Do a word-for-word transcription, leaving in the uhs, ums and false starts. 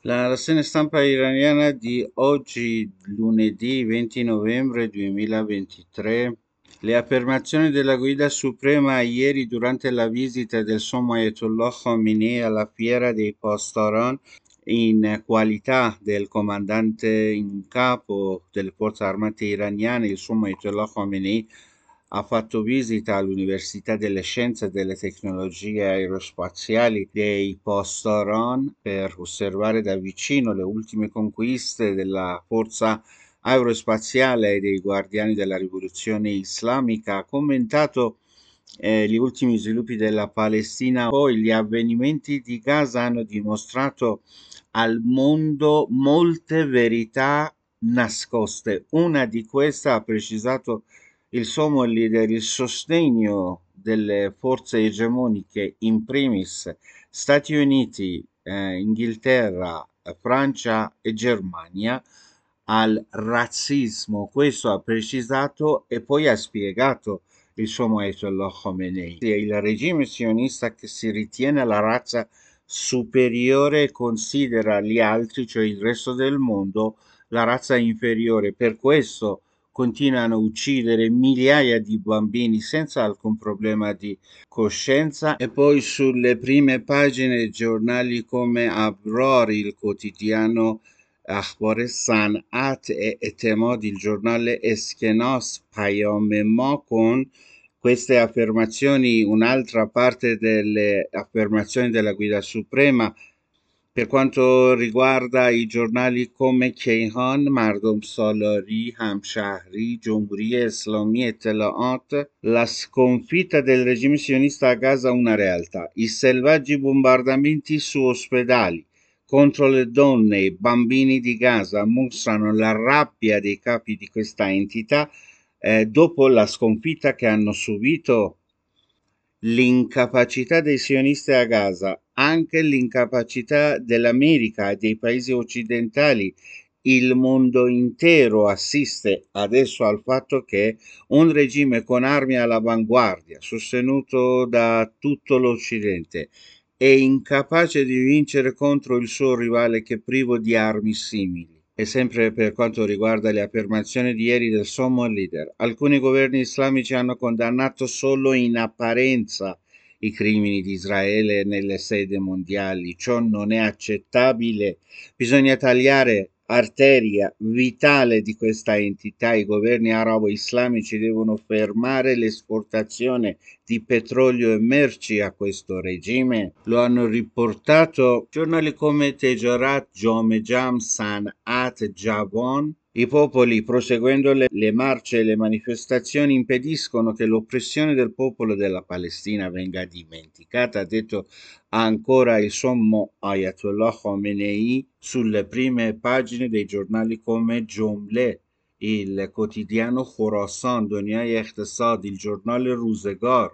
La rassegna stampa iraniana di oggi, lunedì venti novembre duemilaventitré. Le affermazioni della Guida Suprema ieri durante la visita del Sommo Ayatollah Khomeini alla Fiera dei Post-Oran in qualità del comandante in capo delle forze armate iraniane. Il Sommo Ayatollah Khomeini ha fatto visita all'Università delle Scienze e delle Tecnologie Aerospaziali dei Post-Oran per osservare da vicino le ultime conquiste della forza aerospaziale e dei guardiani della rivoluzione islamica. Ha commentato eh, gli ultimi sviluppi della Palestina. Poi gli avvenimenti di Gaza hanno dimostrato al mondo molte verità nascoste. Una di queste, ha precisato il sommo leader, il sostegno delle forze egemoniche, in primis Stati Uniti, eh, Inghilterra, Francia e Germania, al razzismo. Questo ha precisato e poi ha spiegato il suo Ayatollah Khomeini. Il regime sionista che si ritiene la razza superiore considera gli altri, cioè il resto del mondo, la razza inferiore. Per questo continuano a uccidere migliaia di bambini senza alcun problema di coscienza. E poi sulle prime pagine dei giornali come Avror, il quotidiano اخبار صنعت اعتماد il giornale Eskenos پیام ما کن. Queste affermazioni, un'altra parte delle affermazioni della Guida Suprema per quanto riguarda i giornali come کیهان، مردم سالاری، همشهری، جمهوری اسلامی، اطلاعات. La sconfitta del regime sionista a Gaza una realtà. I selvaggi bombardamenti su ospedali contro le donne e i bambini di Gaza mostrano la rabbia dei capi di questa entità eh, dopo la sconfitta che hanno subito. L'incapacità dei sionisti a Gaza, anche l'incapacità dell'America e dei paesi occidentali. Il mondo intero assiste adesso al fatto che un regime con armi all'avanguardia, sostenuto da tutto l'Occidente, è incapace di vincere contro il suo rivale che è privo di armi simili. E sempre per quanto riguarda le affermazioni di ieri del sommo leader, alcuni governi islamici hanno condannato solo in apparenza i crimini di Israele nelle sedi mondiali. Ciò non è accettabile. Bisogna tagliare arteria vitale di questa entità. I governi arabo-islamici devono fermare l'esportazione di petrolio e merci a questo regime. Lo hanno riportato giornali come Tejarat, Jomejam, San'at, Javan. I popoli, proseguendo le, le marce e le manifestazioni, impediscono che l'oppressione del popolo della Palestina venga dimenticata, ha detto ancora il sommo Ayatollah Khomeini sulle prime pagine dei giornali come Jomle, il quotidiano Khorasan, Doniai Iqtisad, il giornale Ruzegar.